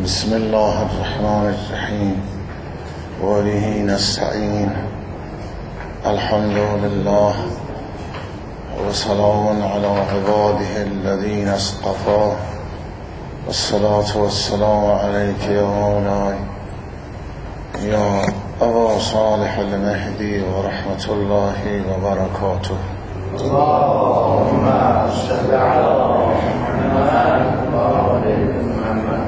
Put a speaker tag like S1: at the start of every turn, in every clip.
S1: بسم الله الرحمن الرحیم و به نستعین. الحمد لله و سلام علی عباده الذین اصطفى والصلاة والسلام علیک یا مولاي یا ابا صالح المهدی و رحمت الله و برکاته.
S2: اللهم صل على محمد و آل محمد.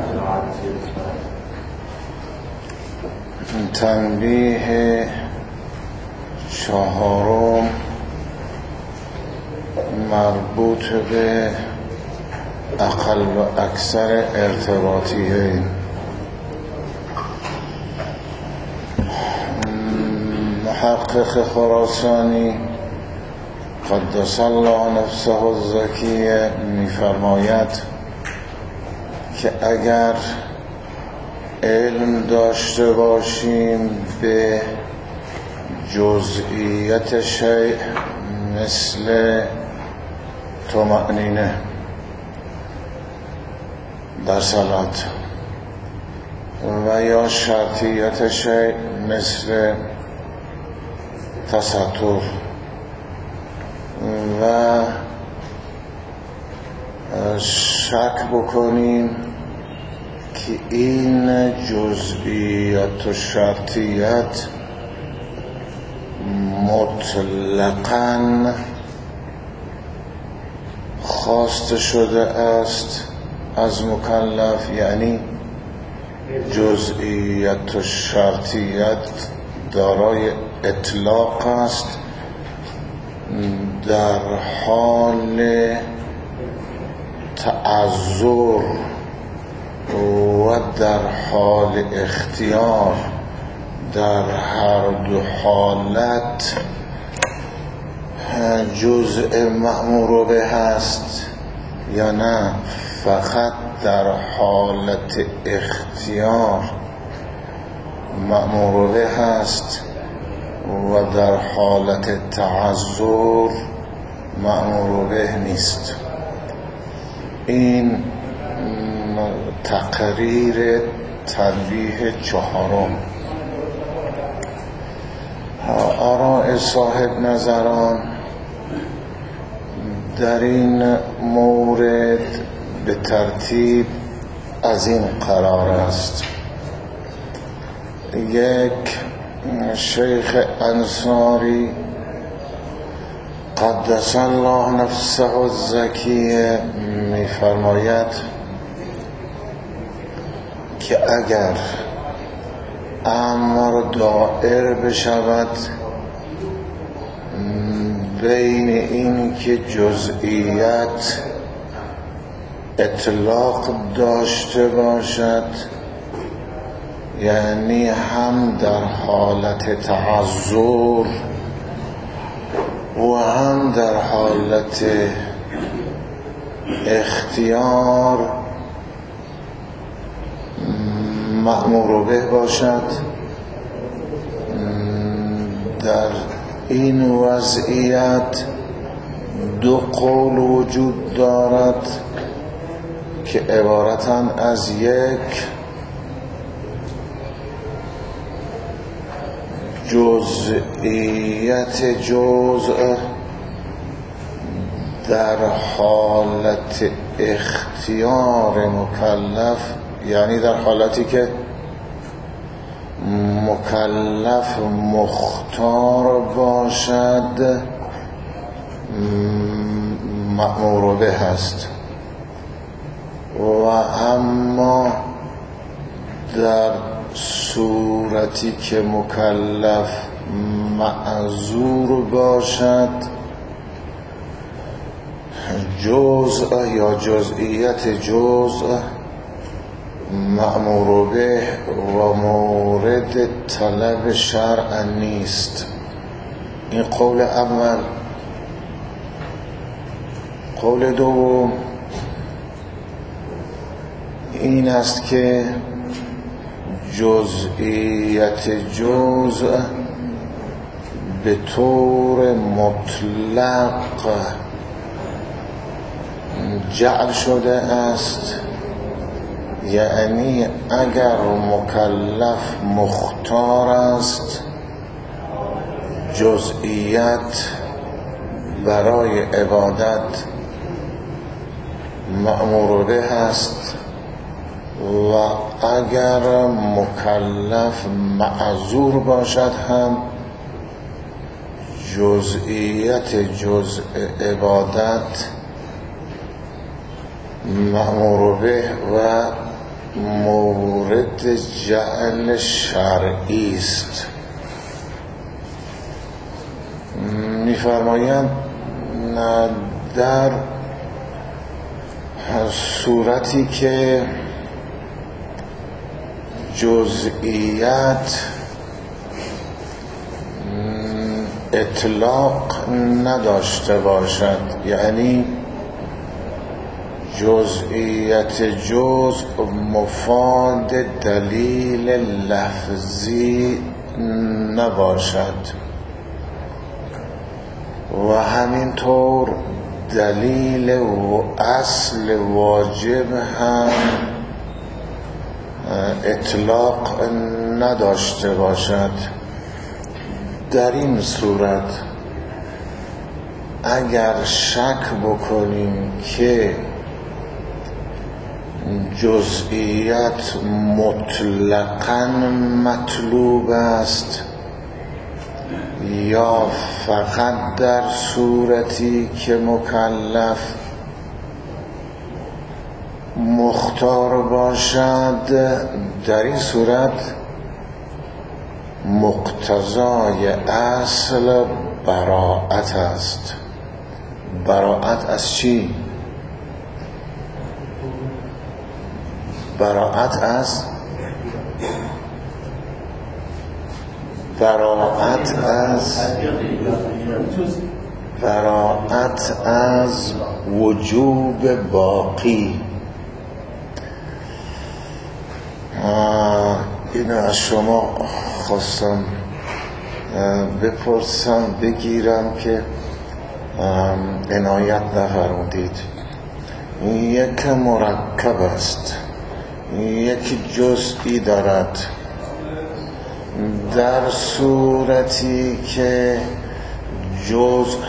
S1: تنبیه چهارم مربوط به اقل و اکثر ارتباطیه. محقق خراسانی قدس الله نفسه الزکیه می‌فرماید که اگر علم داشته باشیم به جزئیت شیء مثل طمأنینه در صلات و یا شرطیت شیء مثل تستر و شک بکنیم که این جزئیت و شرطیت مطلقاً خواسته شده است از مکلف، یعنی جزئیت و شرطیت دارای اطلاق است در حال تعذر و در حال اختیار. در هر دو حالت جزء مأمور به هست یا نه؟ فقط در حالت اختیار مأمور به هست و در حالت تعذر مأمور به نیست. این تقریر تنبیه چهارم. آراء صاحب نظران در این مورد به ترتیب از این قرار است: یک، شیخ انصاری قدس الله نفسه الزکیه می‌فرماید که اگر امر دائر بشود بین این که جزئیت اطلاق داشته باشد، یعنی هم در حالت تعذر و هم در حالت اختیار مأمور به باشد، در این وضعیت دو قول وجود دارد که عبارتند از یک، جزئیت جزء در حالت اختیار مکلف، یعنی در حالتی که مکلف مختار باشد مأمور به هست، و اما در صورتی که مکلف معذور باشد جزء یا جزئیت جزء مأمور به و مورد طلب شرع نیست. این قول اول. قول دوم این است که جزئیت جزء به طور مطلق جعل شده است، یعنی اگر مکلف مختار است جزئیت برای عبادت مأمور به است و اگر مکلف معذور باشد هم جزئیت جزء عبادت مأمور به و مورد جعل شرعی است. می‌فرمایند در صورتی که جزئیت اطلاق نداشته باشد، یعنی جزئیت جزء مفاد دلیل لفظی نباشد و همینطور دلیل و اصل واجب هم اطلاق نداشته باشد. در این صورت اگر شک بکنیم که جزئیت مطلقاً مطلوب است یا فقط در صورتی که مکلف مختار باشد، در این صورت مقتضای اصل براءت است. براءت از چی؟ براءت از وجوب باقی. اینو از شما خواستم بپرسم بگیرم که عنایت نفرمودید. یک مرکب است، یک جزئی دارد. در صورتی که جزء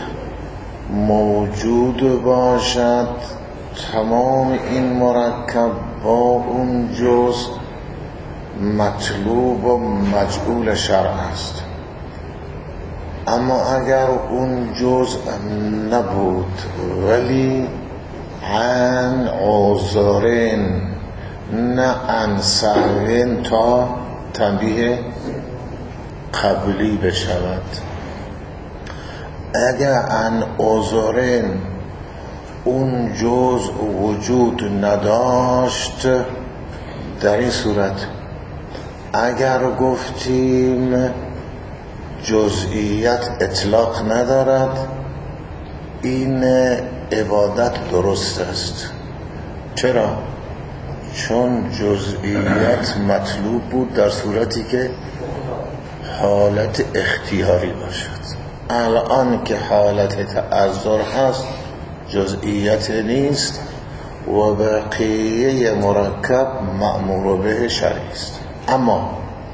S1: موجود باشد تمام این مرکب با اون جزء مطلوب و مجعول شرع است. اما اگر اون جزء نبود ولی عن عذرین نه عن سهوین تا تنبیه قبلی بشود، اگر عن عذرین اون جزء وجود نداشت، در این صورت اگر گفتیم جزئیت اطلاق ندارد این عبادت درست است. چرا؟ چون جزئیت مطلوب بود در صورتی که حالت اختیاری باشد. الان که حالت تعذر هست جزئیت نیست و بقیه مرکب مأمور به شرعی است. اما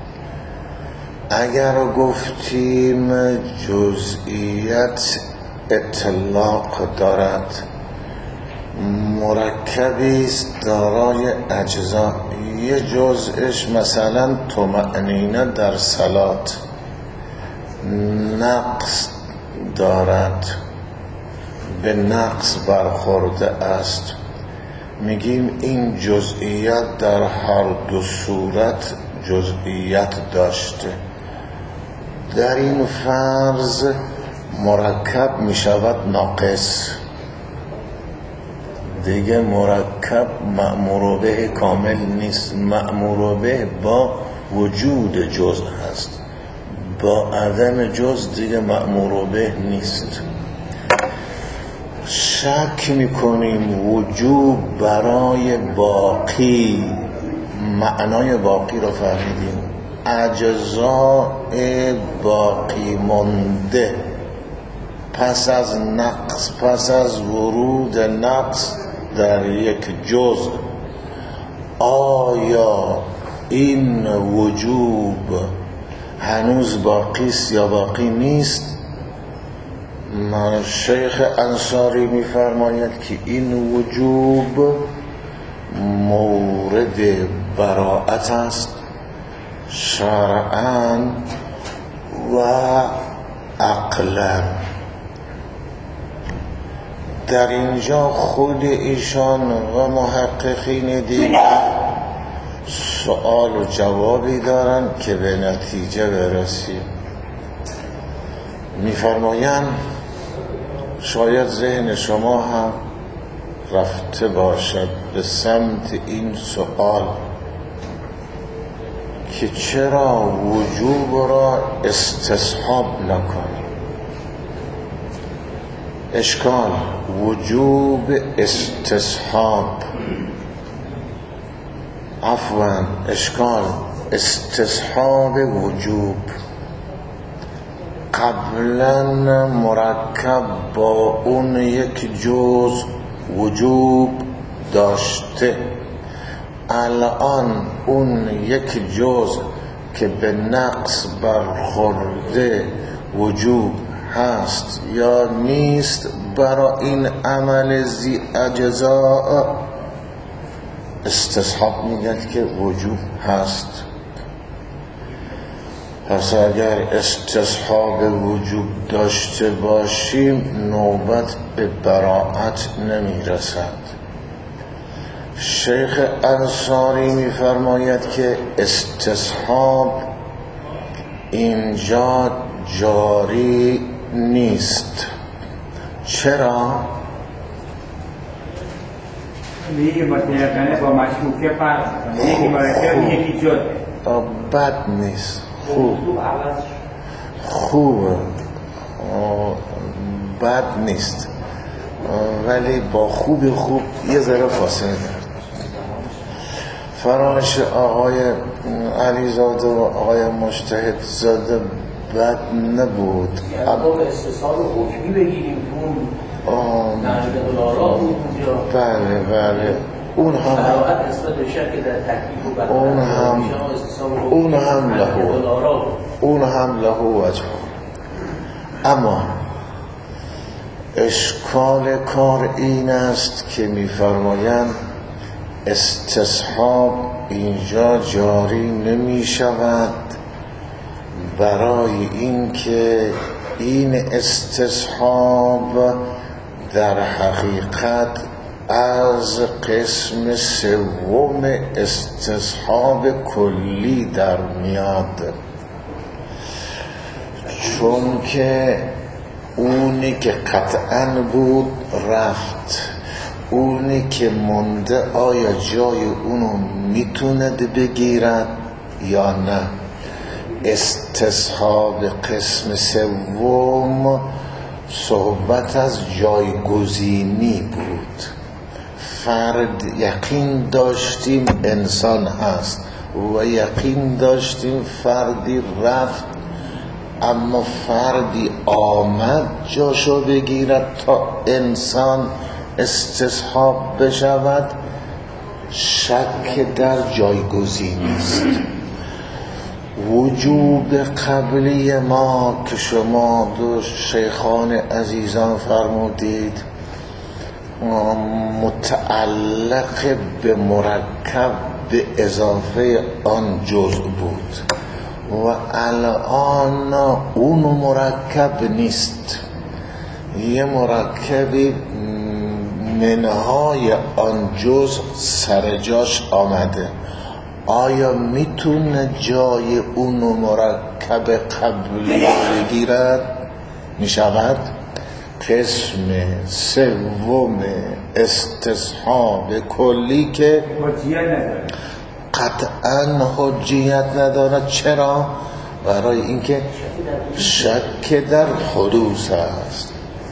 S1: اگر گفتیم جزئیت اطلاق دارد، مرکبی است دارای اجزا، یه جزءش مثلا طمأنینه در صلات نقص دارد، به نقص برخورده است، میگیم این جزئیت در هر دو صورت جزئیت داشته. در این فرض مرکب میشود ناقص، دیگه مرکب مأمور به کامل نیست. مأمور به با وجود جزء هست، با عدم جزء دیگه مأمور به نیست. شک میکنیم وجوب برای باقی، معنای باقی رو فهمیدیم، اجزاء باقی مانده پس از نقص، پس از ورود نقص در یک جزء، آیا این وجوب هنوز باقی است یا باقی نیست؟ شیخ انصاری میفرماید که این وجوب مورد براءت است شرعاً و عقلاً. در اینجا خود ایشان و محققین دیگر سؤال و جوابی دارن که به نتیجه برسیم. میفرمایند شاید ذهن شما هم رفته باشد به سمت این سؤال که چرا وجوب را استصحاب نکنیم. اشکال وجوب استصحاب، عفواً اشکال استصحاب وجوب قبلا مرکب با اون یک جز وجوب داشته، الان اون یک جز که به نقص برخورده وجوب هست یا نیست، برای این عمل ذی اجزاء استصحاب میگن که وجوب هست. پس اگر استصحاب وجوب داشته باشیم نوبت به براءت نمیرسد. شیخ انصاری میفرماید که استصحاب اینجا جاری نیست. چرا؟
S2: میگه متیقنه با مشروکه فرق میگه مرکب یکی جد
S1: بد نیست، خوبه، بد نیست، ولی با خوب یه ذره فاصله داره. فرمایش آقای علیزاده و آقای مجتهد زاده بد نبود.
S3: اما استصحاب حکمی بگیریم اون نرده دلارا بود اونجا.
S1: بله اون هم
S3: براعت نسبت به شک در تکلیف و براعت
S1: اون هم له وجه. اما اشکال کار این است که می‌فرمایند استصحاب اینجا جاری نمی شود، برای اینکه این استصحاب در حقیقت از قسم سوم استصحاب کلی در میاد، چون که اونی که قطعاً بود رفت، اونی که مونده آیا جای اونو میتونه بگیرد یا نه. استصحاب قسم سوم صحبت از جایگزینی بود. فرد یقین داشتیم انسان هست و یقین داشتیم فردی رفت، اما فردی آمد جاشو بگیرد تا انسان استصحاب بشود. شک در جایگزینی است. وجوب قبلی ما که شما دو شیخان عزیزان فرمودید متعلق به مرکب به اضافه آن جزء بود و الان اون مرکب نیست، یه مرکبی منهای آن جزء سر جاش آمده. آیا میتونه جای اون مرکب قبلی بگیرد؟ میشود. قسم سوم استصحاب کلی که قطعا حجیت ندارد. چرا؟ برای اینکه شک در حدوث است.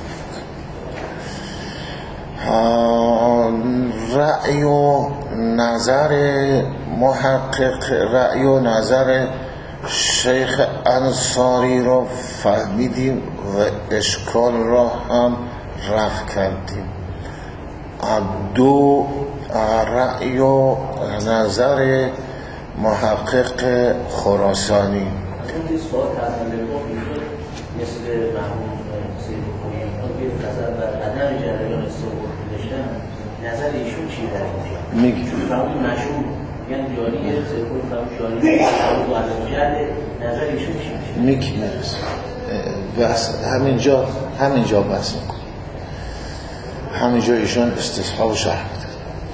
S1: رأی و نظر محقق، رأی و نظر شیخ انصاری را فهمیدیم و اشکال را هم رفع کردیم. دو رأی و نظر محقق خراسانی
S3: اون که سوال تحمل با مثل مرحوم سید خویی به نظر بر عدم جریان سوال داشتن نظر ایشون چی در اینجا؟
S1: میگی
S3: فرمود مشهور یعنی جاری سید خویی فرمود جاری و عدم جهل نظر ایشون چی میشه؟
S1: میگی بس همینجا بس میکن، همینجا ایشون استصحاب و شرح میده.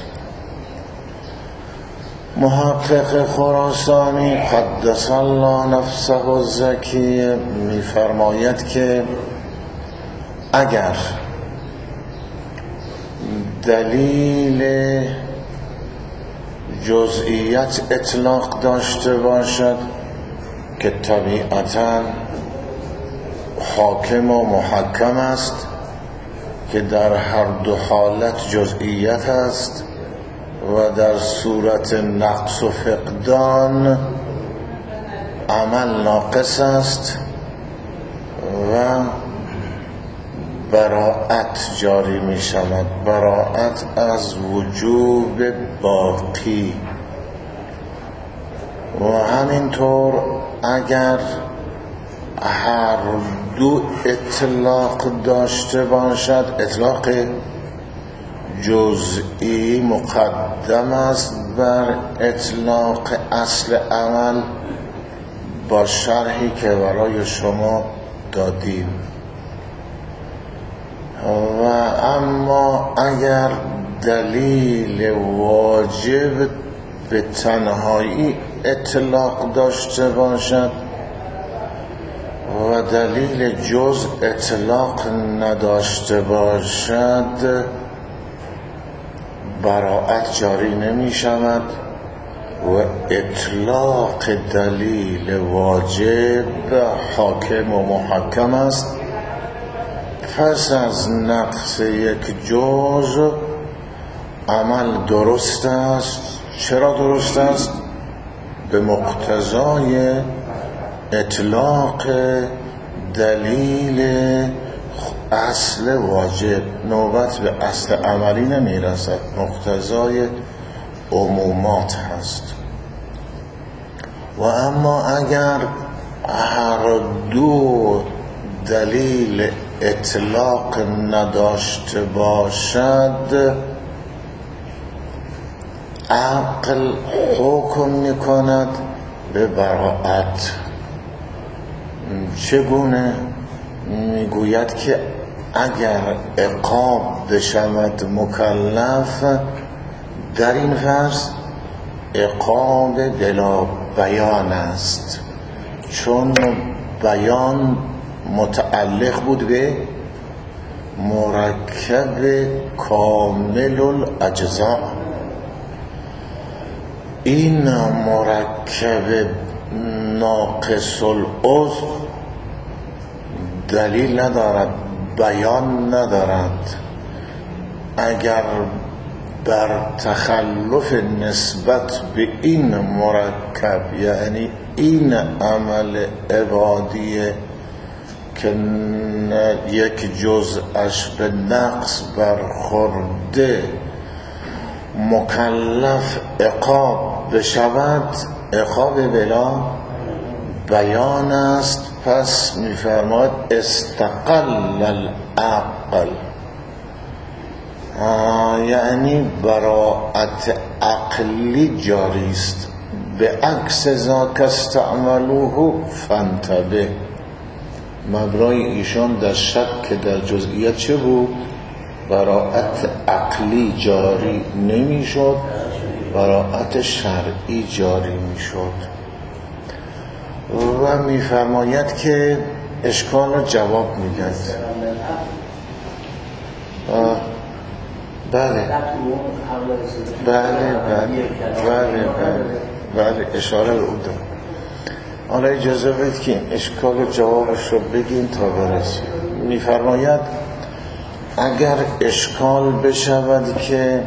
S1: محقق خراسانی قدس الله نفسه الزکی میفرماید که اگر دلیل جزئیت اطلاق داشته باشد که طبیعتاً حاکم و محکم است که در هر دو حالت جزئیت است و در صورت نقص و فقدان عمل ناقص است و براءت جاری می شود، براءت از وجوب باقی. و همینطور اگر هر دو اطلاق داشته باشد، اطلاق جزئی مقدم است بر اطلاق اصل عمل با شرحی که برای شما دادیم. و اما اگر دلیل واجب به تنهایی اطلاق داشته باشد و دلیل جز اطلاق نداشته باشد، براءت جاری نمی شود و اطلاق دلیل واجب حاکم و محکم است. پس از نقص یک جز عمل درست است. چرا درست است؟ به مقتضای اطلاق دلیل اصل واجب. نوبت به اصل عملی نمیرسد، مقتضای عمومات هست. و اما اگر هر دو دلیل اطلاق نداشته باشد، عقل حکم میکند به براءت. چگونه؟ میگوید که اگر عقاب بشود مکلف، در این فرض عقاب بلا بیان است، چون بیان متعلق بود به مرکب کامل الاجزاء. این مرکب ناقص العضو دلیل ندارد، بیان ندارد. اگر بر تخلف نسبت به این مرکب، یعنی این عمل عبادی که یک جزءش به نقص برخورده، مکلف عقاب بشود، عقاب بلا بیان است. پس میفرماید استقل العقل، یعنی براءت عقلی جاری است. به عکس ذاک استعملوه فانتبه. مبنای ایشان در شک که در جزئیات چه بود؟ براءت عقلی جاری نمی شد، براءت شرعی جاری می شد. و میفرماید که اشکال رو جواب میگن. بله اشاره رو دارم. حالا اجازه بدید که اشکال و جوابش رو بگیم تا برسیم. میفرماید اگر اشکال بشود که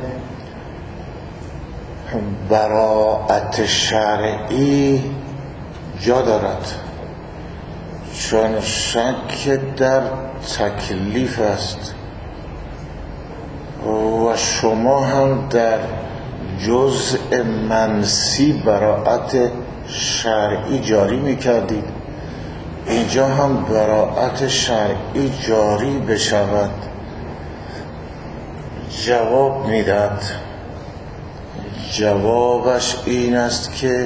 S1: براءت شرعی جا دارد، چون شک در تکلیف است و شما هم در جزء منسی براءت شرعی جاری میکردید، اینجا هم براءت شرعی جاری بشود. جواب میداد، جوابش این است که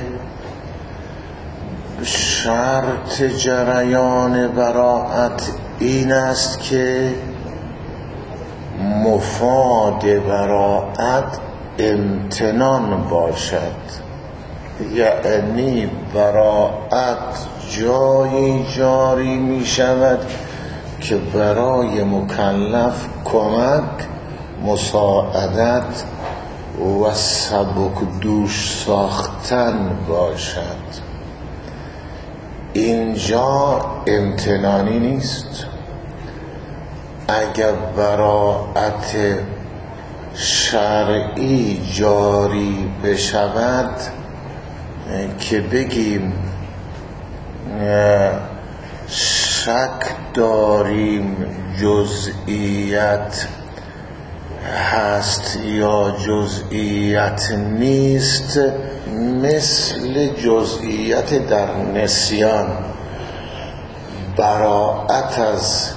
S1: شرط جریان براءت این است که مفاد براءت امتنان باشد، یعنی براءت جایی جاری می شود که برای مکلف کمک، مساعدت و سبک دوش ساختن باشد. اینجا امتنانی نیست. اگر براءت شرعی جاری بشود که بگیم شک داریم جزئیت هست یا جزئیت نیست، مثل جزئیت در نسیان، براءت از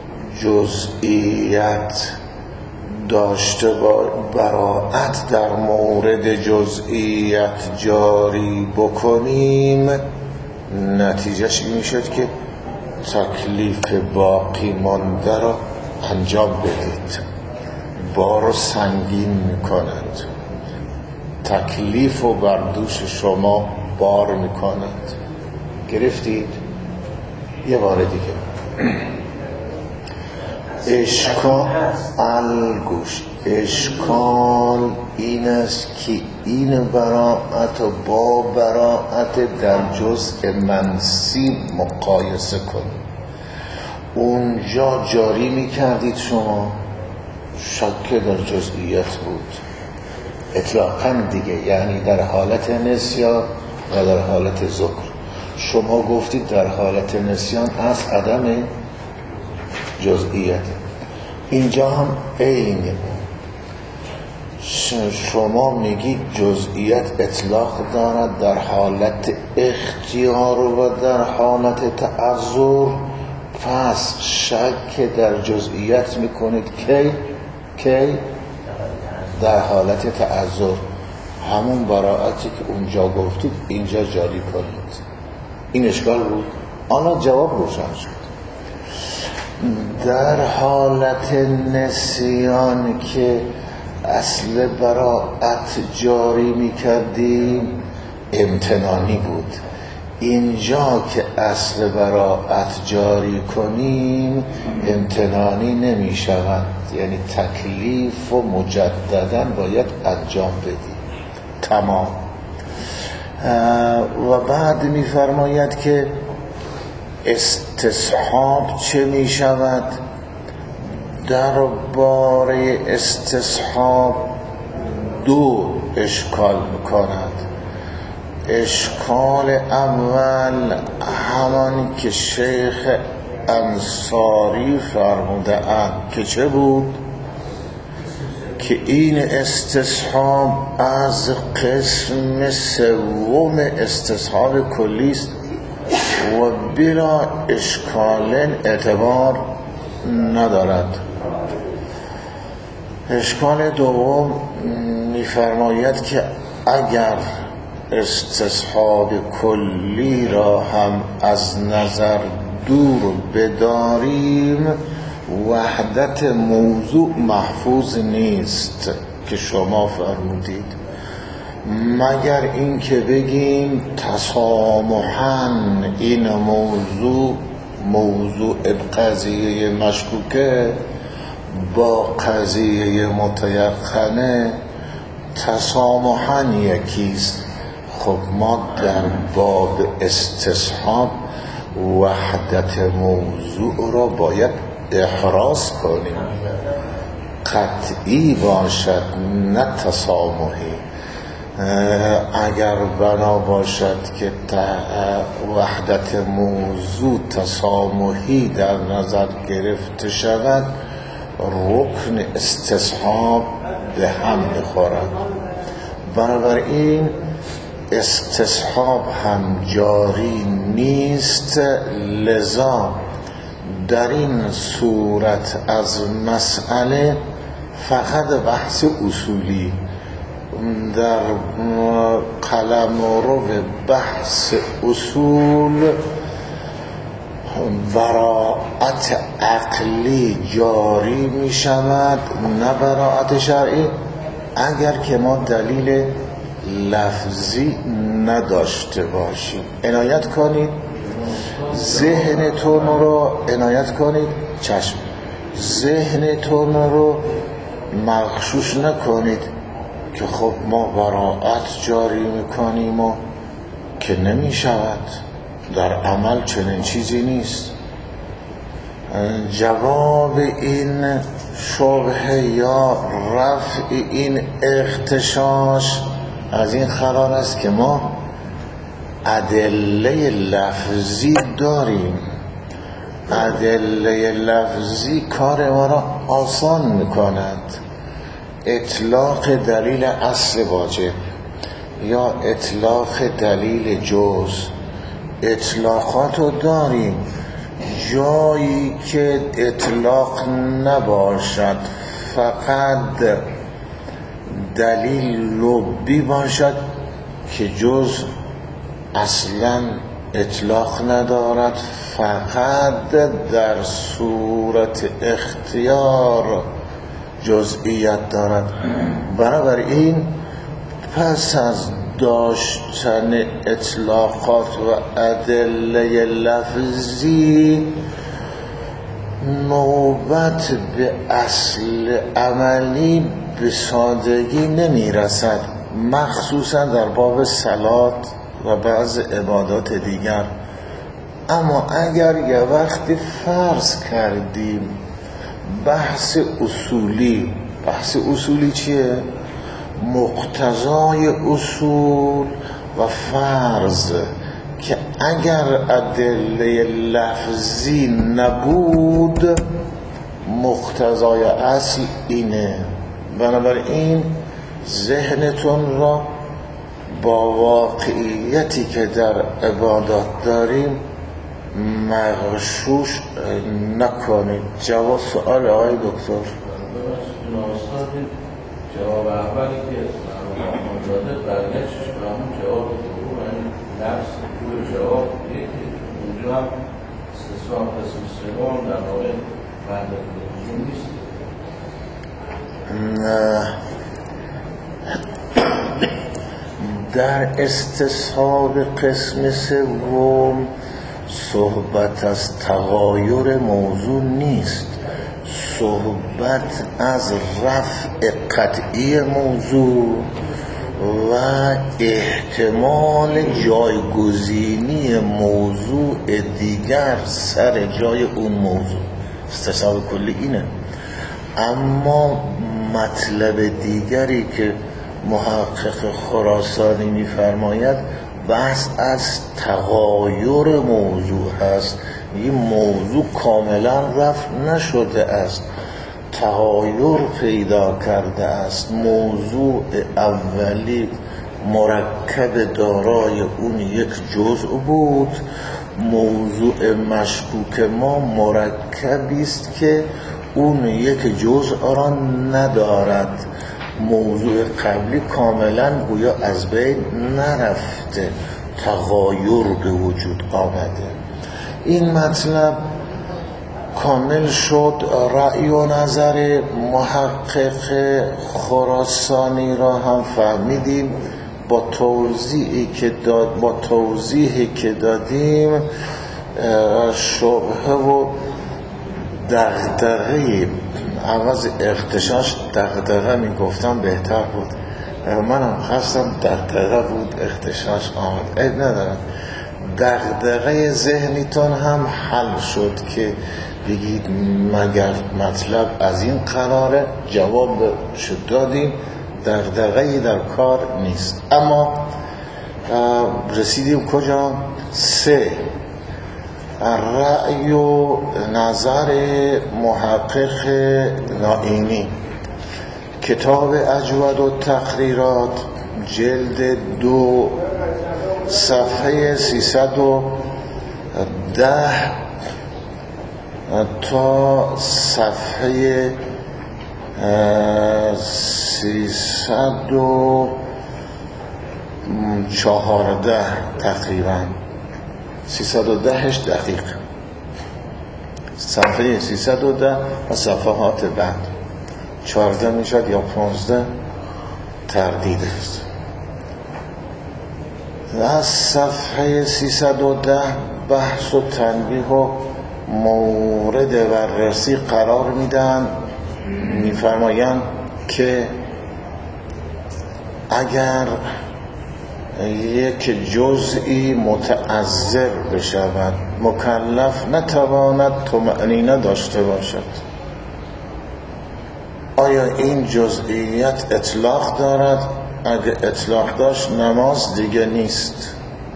S1: جزئیت داشته براءت در مورد جزئیت جاری بکنیم، نتیجهش این میشد که تکلیف باقی مانده را انجام بدید، بارو سنگین میکنند، تکلیف و بر دوش شما بار میکنند. گرفتید؟ یه بار دیگه اشکال این است که این براءت با براءت در جزء منسی مقایسه کنید. اونجا جاری میکردید شما شک در جزئیت بود اطلاقاً دیگه، یعنی در حالت نسیان و در حالت ذکر. شما گفتید در حالت نسیان از عدم جزئیت، اینجا هم عین شما میگید جزئیت اطلاق دارد در حالت اختیار و در حالت تعذر، پس شک در جزئیت میکنید کی در حالت تعذر. همون براءتی که اونجا گفتید اینجا جاری کنید. این اشکال بود. آنها جواب روشن شد. در حالت نسیان که اصل براءت جاری میکردیم امتنانی بود، اینجا که اصل براءت جاری کنیم امتنانی نمی شود، یعنی تکلیف و مجددا باید انجام بدیم. تمام. و بعد می فرماید که استصحاب چه می شود؟ در باره استصحاب دو اشکال میکند. اشکال اول همان که شیخ انصاری فرموده اند که چه بود؟ که این استصحاب از قسم سوم استصحاب کلی است و بلا اشکال اعتبار ندارد. اشکال دوم می‌فرماید که اگر استصحاب کلی را هم از نظر دور بداریم وحدت موضوع محفوظ نیست که شما فرمودید، مگر این که بگیم تسامحاً این موضوع قضیه مشکوکه با قضیه متيقنه تسامحاً یکیست. خب ما در باب استصحاب وحدت موضوع را باید احراز کنیم، قطعی باشد نه تسامحی. اگر بنا باشد که وحدت موضوع تسامحی در نظر گرفته شود رکن استصحاب به هم می‌خورد. بنابراین استصحاب هم جاری نیست. لذا در این صورت از مسئله فقط بحث اصولی در قلمرو بحث اصول براءت عقلی جاری می شود، نه براءت شرعی، اگر که ما دلیل لفظی نداشته باشیم. عنایت کنید، ذهنتون رو عنایت کنید، چشم، ذهنتون رو مغشوش نکنید که خب ما براءت جاری میکنیم و که نمی شود. در عمل چنین چیزی نیست. جواب این شبهه یا رفع این اغتشاش از این قرار است که ما ادله لفظی داریم. ادله لفظی کار ما را آسان میکند. اطلاق دلیل اصل واجب یا اطلاق دلیل جز، اطلاقات رو داریم. جایی که اطلاق نباشد، فقط دلیل لبی باشد که جز اصلا اطلاق ندارد، فقط در صورت اختیار جزئیت دارد. بنابراین پس از داشتن اطلاقات و ادله لفظی نوبت به اصل عملی به سادگی نمی رسد، مخصوصا در باب صلات و بعض عبادات دیگر. اما اگر یه وقتی فرض کردیم بحث اصولی چیه؟ مقتضای اصول و فرض که اگر ادله لفظی نبود مقتضای اصل اینه. بنابراین ذهنتون را با واقعیتی که در عبادات داریم مغشوش نکنید. جواب سوال آقای دکتر.
S4: جواب اولی که محمد داده برگشتش به همون جواب دوم، یعنی نفس پول جواب یکی اونجا هم استصحاب قسم سوم در مورد وحدت الوجود نیست.
S1: در استصحاب قسم سوم صحبت از تغایر موضوع نیست، صحبت از رفع قطعی موضوع و احتمال جایگزینی موضوع دیگر سر جای اون موضوع. استصحاب کلی اینه. اما مطلب دیگری که محقق خراسانی می‌فرماید بحث از تغایر موضوع هست. این موضوع کاملا رفع نشده است، تغایر پیدا کرده است. موضوع اولی مرکب دارای اون یک جزء بود، موضوع مشکوک ما مرکبی است که اون یک جزء را ندارد. موضوع قبلی کاملا گویا از بین نرفته، تغایر به وجود آمده. این مطلب کامل شد. رأی و نظر محقق خراسانی را هم فهمیدیم. با توضیحی که دادیم شبهه و دغدغه عوض اغتشاش دغدغه میگفتم بهتر بود. منم خواستم دغدغه بود، اغتشاش آمد. عیب ندارم. دغدغه ذهنیتون هم حل شد که بگید مگر مطلب از این قراره. جواب شد دادیم، دغدغه‌ای در کار نیست. اما رسیدیم کجا؟ 3. رأی و نظر محقق نائینی، کتاب اجود و تقریرات جلد 2 صفحه 310 تا صفحه 314 تقریبا 310 دقیق، صفحه 310 و صفحات بعد 14 میشد یا 15 تردید است. از صفحه 310 بحث و تنبیه و مورد بررسی قرار میدن. میفرمایند که اگر یک جزئی متعذر بشود مکلف نتواند طمأنینه داشته باشد، آیا این جزئیت اطلاق دارد؟ اگه اطلاق داشت نماز دیگه نیست.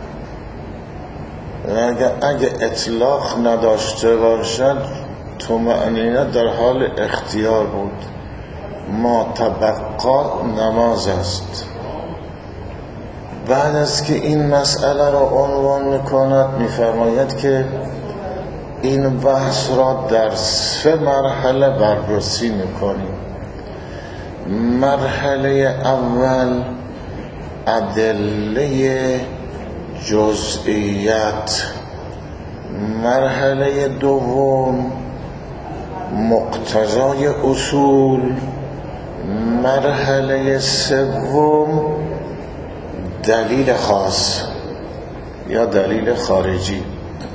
S1: اگه اطلاق نداشته باشد طمأنینه در حال اختیار بود، ما تبقا نماز است. بعد از که این مسئله را عنوان میکند میفرماید که این بحث را در 3 مرحله بررسی میکنیم. مرحله اول ادله جزئیات، مرحله دوم مقتضای اصول، مرحله سوم دلیل خاص یا دلیل خارجی.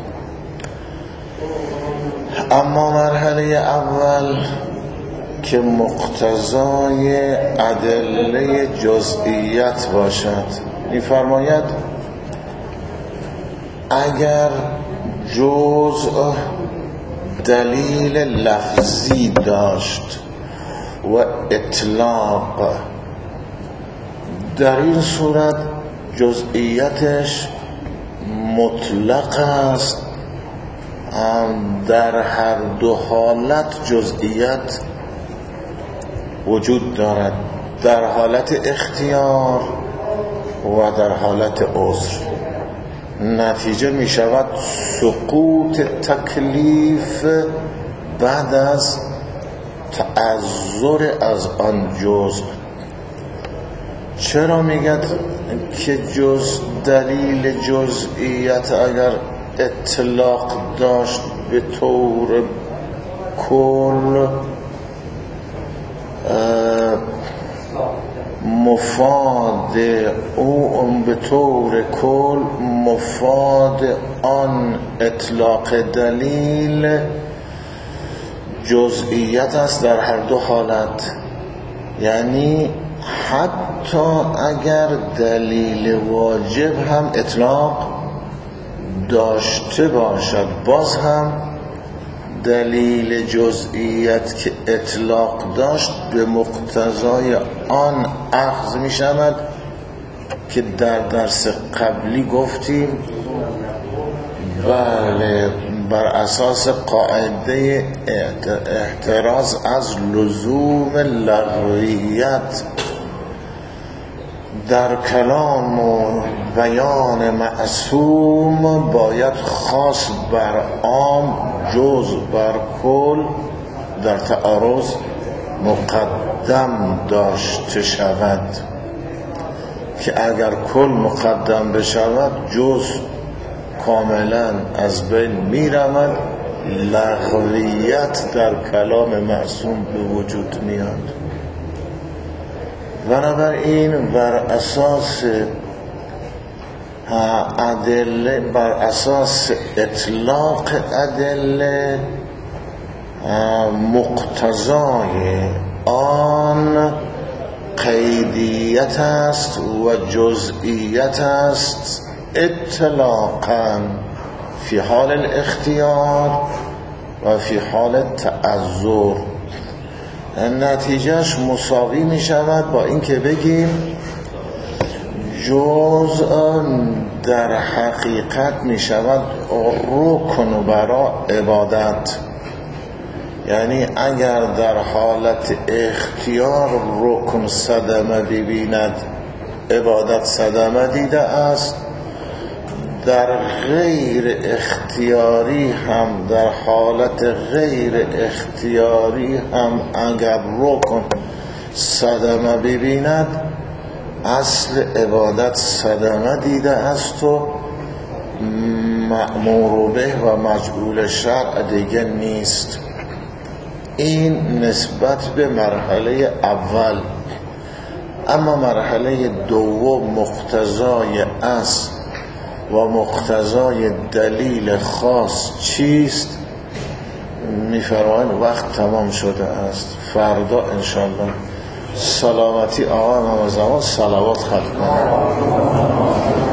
S1: اما مرحله اول که مقتضای ادله جزئیات باشد، می‌فرماید اگر جزء دلیل لفظی داشت و اطلاق، در این صورت جزئیاتش مطلق است. در هر دو حالت جزئیات وجود دارد، در حالت اختیار و در حالت عذر. نتیجه می شود سقوط تکلیف بعد از تعذر از آن جزء. چرا میگد که دلیل جزئیت اگر اطلاق داشت به طور کل مفاد او، به طور کل مفاد آن اطلاق دلیل جزئیت است در هر دو حالت. یعنی حتی اگر دلیل واجب هم اطلاق داشته باشد، باز هم دلیل جزئیت که اطلاق داشت به مقتضای آن اخذ می شود که در درس قبلی گفتیم. بله، بر اساس قاعده احتراز از لزوم لغویت در کلام و بیان معصوم باید خاص بر عام، جز بر کل در تعارض مقدم داشته شود، که اگر کل مقدم بشود جز کاملا از بین می رود، لغویت در کلام معصوم به وجود میاد. بنابراین بر اساس ادله، بر اساس اطلاق ادله، مقتضای آن قیدیت است و جزئیت است اطلاقاً فی حال الاختیار و فی حال تعذر. نتیجهش مساوی می شود با این که بگیم جزء در حقیقت می شود رکن برای عبادت. یعنی اگر در حالت اختیار رکن صدمه ببیند عبادت صدمه دیده است، در غیر اختیاری هم، در حالت غیر اختیاری هم اگر رکن صدمه ببیند اصل عبادت صدمه دیده است و مأمور به و مجعول شرع دیگه نیست. این نسبت به مرحله اول. اما مرحله دوم مقتضای اصل و مقتضای دلیل خاص چیست؟ میفرمایند وقت تمام شده است. فردا انشاءالله سلامتی آقا امام زمان صلوات ختم کنه.